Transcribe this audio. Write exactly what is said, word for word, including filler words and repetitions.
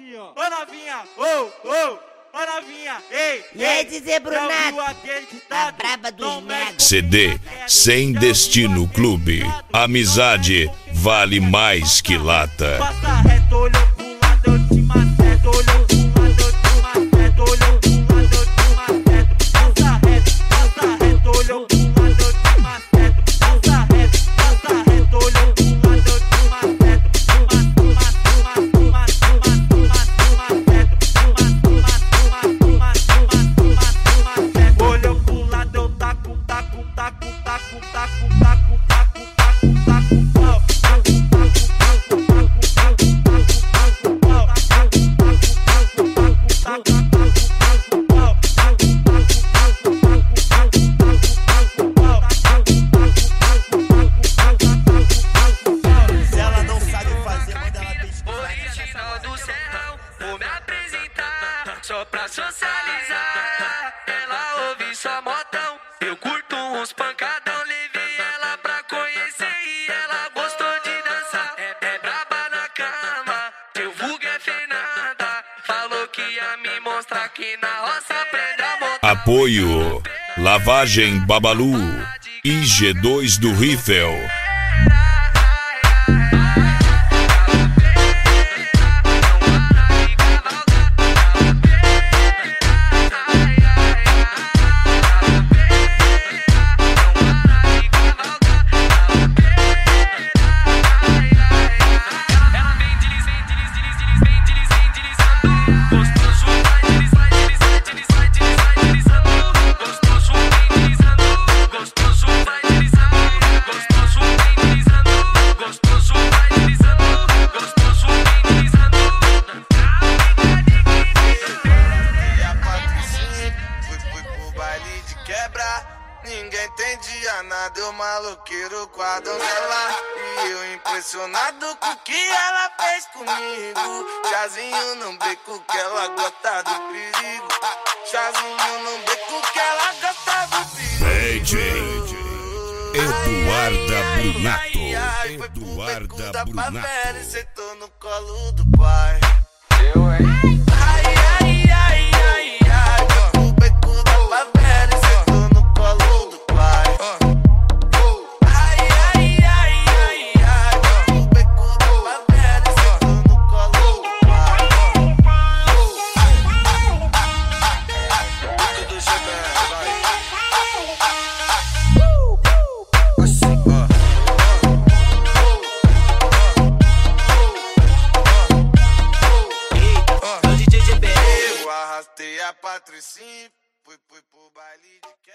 novinha, ô novinha, ô, ô, ô novinha, ei, E aí, Zezé Brunato, a braba dos negros. C D Sem Destino Clube. Amizade vale mais que lata. Passa reto, olhou pro lado, eu te maceto, olhou pro lado, eu te maceto, olhou pro lado, eu te maceto. Passa reto, passa reto, olhou pro lado, eu te maceto. Passa reto, passa reto, olhou pro lado, eu te maceto. Olhou pro lado, eu taco, taco, taco, taco, taco, taco, taco, taco, taco, pau. Se ela não sabe fazer, manda ela pesquisar. Original do Serrão, vou me apresentar só pra socializar. Ela ouve só modão, eu curto uns pancadão. Levei ela pra conhecer e ela gostou de dançar. É, é braba na cama, teu vulgo é Fernanda. Falou que ia me mostrar que na roça aprende a montar. Apoio Lavagem Babalu e G dois do Riffel. Ninguém entendia nada, eu maloqueiro com a donzela. E eu impressionado com o que ela fez comigo. Chazinho no beco que ela gosta do perigo. Chazinho no beco que ela gosta do perigo. D J Eduarda Brunato. Foi pro beco Eduarda da Brunato. favela e sentou no colo do pai. Eu, hein? Ai, ai, ai, ai, ai. Foi pro beco da favela e sentou no colo do pai. Ai, ai, ai, ai, ai. Foi pro beco da favela e sentou no colo do pai. Tudo chegando, vai. Assim, ó. Eu arrastei a Patricinha, fui, fui pro baile de